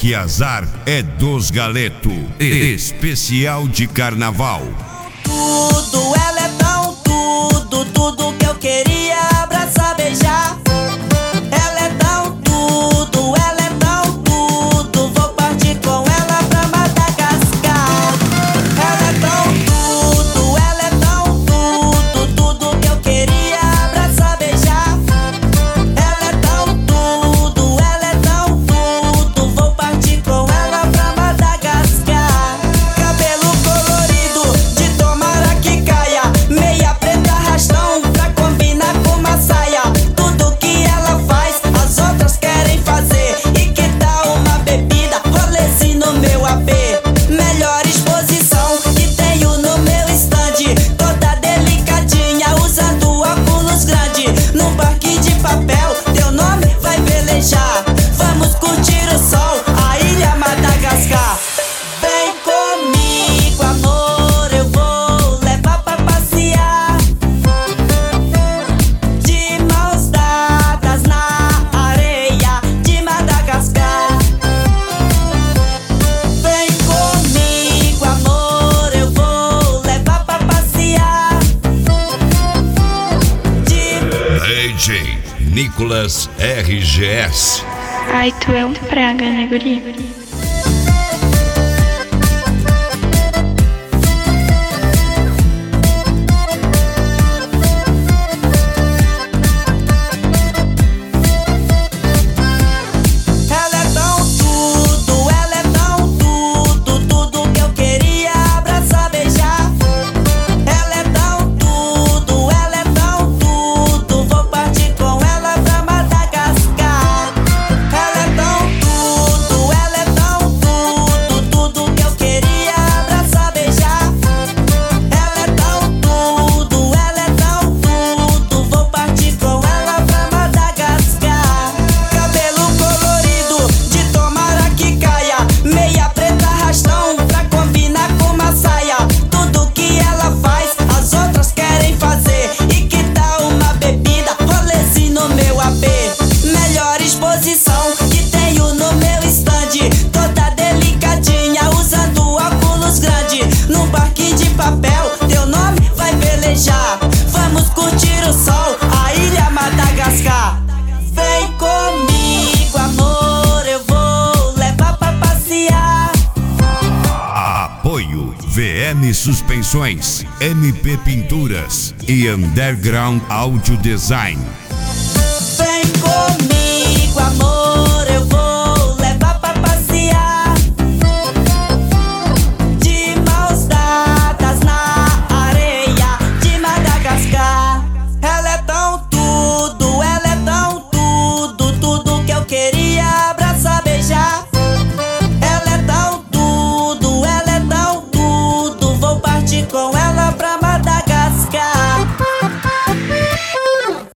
que azar é dos galeto. Especial de carnaval. Tudo, ela é tão tudo, tudo que eu queria abraçar, beijar. Ela é tão tudo, ela é tão tudo, vou partir com ela pra Madagascar. Ela é tão tudo, ela é tão tudo, tudo que eu queria abraçar, beijar. Ela é tão tudo, ela é tão tudo, vou partir com ela pra Madagascar. Cabelo colorido, de tomara que caia, meia preta arrastão pra combinar com uma saia. Tudo que ela faz, as outras querem fazer. E que tal uma bebida, rolezinho no meu AP? Melhor exposição que tenho no meu stand, toda delicadinha, usando óculos grande. Num parque de papel, teu nome vai velejar. Vamos curtir o sol, a ilha Madagascar. Vem comigo, amor, eu vou levar pra passear. De mãos dadas na areia de Madagascar. Vem comigo, amor, eu vou levar pra passear. DJ Nicolas RGS. Ai, tu é um praga, né, guri? Ela é tão tudo, ela é tão tudo, tudo que eu queria abraçar, beijar. Ela é tão tudo, ela é tão tudo, vou partir com ela pra Madagascar. Ela é tão tudo, ela é tão tudo, tudo que eu queria abraçar, beijar. Ela é tão tudo, ela é tão tudo, vou partir com ela pra Madagascar. Cabelo colorido, de tomara que caia, meia preta arrastão pra combinar com uma saia. Tudo que ela faz, as outras querem fazer. E que tal uma bebida, rolezinho no meu AP? Melhor exposição que tenho no meu stand, toda delicadinha, usando óculos grande. Num parque de papel, teu nome vai velejar. Vamos curtir o sol, a ilha Madagascar. Vem comigo, amor, eu vou levar pra passear. Apoio VM Suspensões, MP Pinturas e Underground Audio Design. Vem comigo.